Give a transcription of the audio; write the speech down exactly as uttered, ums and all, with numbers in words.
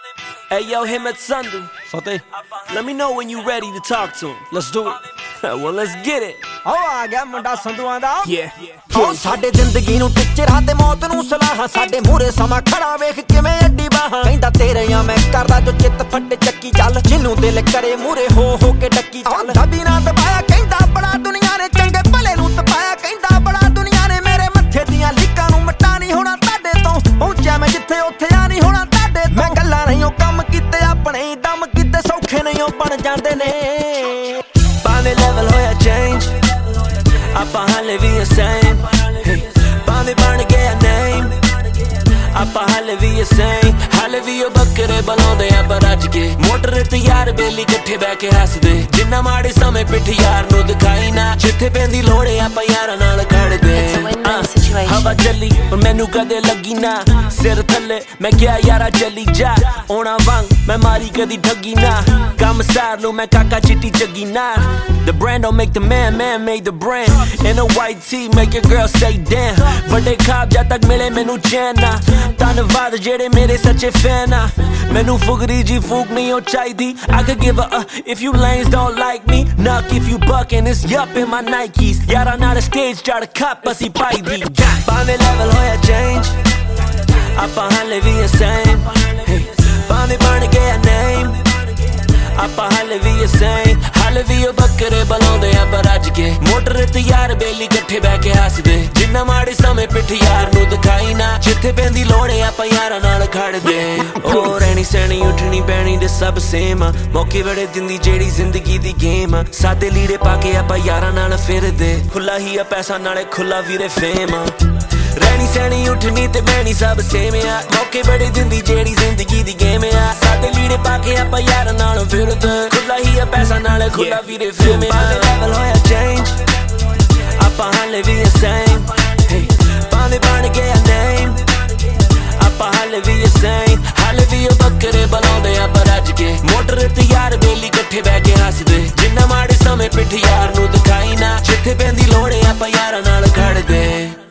Hey yo, Himmat Sandhu. Fateh, let me know when you ready to talk to him. Let's do it. Well, let's get it. Oh, आ गया मुंडा संधुआं दा Yeah. ओ साडे जिंदगी नू टिचरा ते मौत नू सलाह साडे मूरे समा खड़ा वेख किवें अड्डी बाहां कहंदा तेरे आ मैं करदा जो चित फट चक्की चल जिन्नू दिल करे मूरे हो हो के डक्की चल दबी ना दबाया कहंदा बड़ा दुनिया ने चंगे भले नू तपाया कहंदा बड़ा दुनिया ने मेरे मत्थे दियां लीकां नू मटा नहीं होना ताडे तो पहुंचा मैं जिथे उत्थे आ नहीं होना ताडे तो मैं गल्लां नहीं ओ काम कीते अपने दम कीते सौखे नहीं ओ बन जांदे ने Find level hoya change. ਆਪਾਂ ਹਾਲੇ ਵੀ same. Paane ਬਣ ਗਿਆ name. ਆਪਾਂ ਹਾਲੇ ਵੀ same. ਹਾਲੇ ਵੀ ਉਹ ਬੱਕਰੇ ਬਲਾਉਂਦੇ ਆ ਪਰ ਅੱਜ ਕੇ ਮੋਟਰ ਤੇ ਯਾਰ ਬੇਲੀ ਇਕੱਠੇ ਬਹਿ ਕੇ ਹੱਸਦੇ ਜਿੰਨਾ ਮਾੜੇ ਸਮੇਂ ਪਿੱਠ ਯਾਰ ਨੂੰ ਦਿਖਾਈ ਨਾ ਜਿੱਥੇ ਪੈਂਦੀ ਲੋੜੇ ਆਪਾਂ ਯਾਰਾਂ ਨਾਲ ਖੜਦੇ ਹਵਾ ਚੱਲੀ ਪਰ ਮੈਨੂੰ ਕਦੇ ਲੱਗੀ ਨਾ ਸਿਰ ਥੱਲੇ ਮੈਂ ਕਿਹਾ ਯਾਰਾ ਚੱਲੀ ਜਾ ਆਉਣਾ ਵਾਂਗ ਮੈਂ ਮਾਰੀ ਕਦੀ ਠੱਗੀ ਨਾ ਕੰਮ ਸਾਰ ਲੂ ਮੈਂ ਕਾਕਾ ਚਿੱਟੀ ਚੱਗੀ ਨਾ The brand don't make the man, man made the brand In a white tee make your girl say damn ਵੱਡੇ ਖਾਬ ਜਦ ਤੱਕ ਮਿਲੇ ਮੈਨੂੰ ਚੈਨ ਨਾ ਧੰਨਵਾਦ ਜਿਹੜੇ ਮੇਰੇ ਸੱਚੇ ਫੈਨ ਆ ਮੈਨੂੰ ਫੁਗਰੀ ਜੀ ਫੂਕ ਨਹੀਂ ਉਹ ਚਾਹੀਦੀ I could give a uh if you lanes don't like me Knock if you buckin' it's yup in my Nikes ਯਾਰਾਂ ਨਾਲ stage ਚੜ ਕੱਪ ਅਸੀਂ ਪਾਈ ਦੀ ਪਾਣੇ level ਹੋਇਆ change ਆਪਾਂ ਹਾਲੇ ਵੀ same ਪਾਣੇ ਬਣ ਗਿਆ name ਆਪਾਂ ਹਾਲੇ ਵੀ same ਹਾਲੇ ਵੀ ਉਹ ਬੱਕਰੇ ਬਲਾਉਂਦੇ ਆ ਪਰ ਅੱਜ ਕੇ ਮੋਟਰ ਤੇ ਯਾਰ ਬੇਲੀ ਇਕੱਠੇ ਬਹਿ ਕੇ ਹੱਸਦੇ ਜਿੰਨਾ ਮਾੜੇ ਸਮੇਂ ਪਿੱਠ ਯਾਰ ਨੂੰ ਦਿਖਾਈ ਨਾ ਜਿੱਥੇ ਪੈਂਦੀ ਲੋੜੇ ਆਪਾਂ ਯਾਰਾਂ ਨਾਲ ਖੜਦੇ ਉਹ ਰਹਿਣੀ ਸਹਿਣੀ ਉੱਠਣੀ ਪੈਣੀ ਦੇ ਸਭ ਸੇਮ ਆ ਮੌਕੇ ਬੜੇ ਦਿੰਦੀ ਜਿਹੜੀ ਜ਼ਿੰਦਗੀ ਦੀ ਗੇਮ ਆ ਸਾਦੇ ਲੀੜੇ ਪਾ ਕੇ ਆਪਾਂ ਯਾਰਾਂ ਨਾਲ ਫਿਰਦੇ ਖੁੱਲਾ ਹੀ ਆ ਪੈਸਾ ਨਾਲੇ ਖੁੱਲਾ ਵੀਰੇ ਫੇਮ ਆ ਰਹਿਣੀ ਸਹਿਣੀ ਉੱਠਣੀ ਤੇ ਬਹਿਣੀ ਸਭ ਸੇਮ ਆ ਮੌਕੇ ਬੜੇ ਦਿੰਦੀ ਜਿਹੜੀ ਜ਼ਿੰਦਗੀ ਦੀ ਗੇਮ ਆ ਸਾਦੇ ਲੀੜੇ ਪਾ ਕੇ ਆਪਾਂ ਯਾਰਾਂ ਨਾਲ ਫਿਰਦੇ ਖੁੱਲਾ ਹੀ ਆ ਪੈਸਾ ਨਾਲੇ ਖੁੱਲਾ ਵੀਰੇ ਫੇਮ ਆ ਲੈਵਲ ਹੋਇਆ ਚੇਂਜ ਆਪਾਂ ਹਾਲੇ ਵੀ same ਪਾਣੇ ਬਣ ਗਿਆ name ਆਪਾਂ ਹਾਲੇ ਵੀ same ਹਾਲੇ ਵੀ ਉਹ ਬੱਕਰੇ ਬਲਾਉਂਦੇ ਆ ਪਰ ਅੱਜ ਕੇ ਮੋਟਰ ਤੇ ਯਾਰ ਬੇਲੀ ਇਕੱਠੇ ਬਹਿ ਕੇ ਹੱਸਦੇ ਜਿੰਨਾ ਮਾੜੇ ਸਮੇਂ ਪਿੱਠ ਯਾਰ ਨੂੰ ਦਿਖਾਈ ਨਾ ਜਿੱਥੇ ਪੈਂਦੀ ਲੋੜੇ ਆਪਾਂ ਯਾਰਾਂ ਨਾਲ ਖੜਦੇ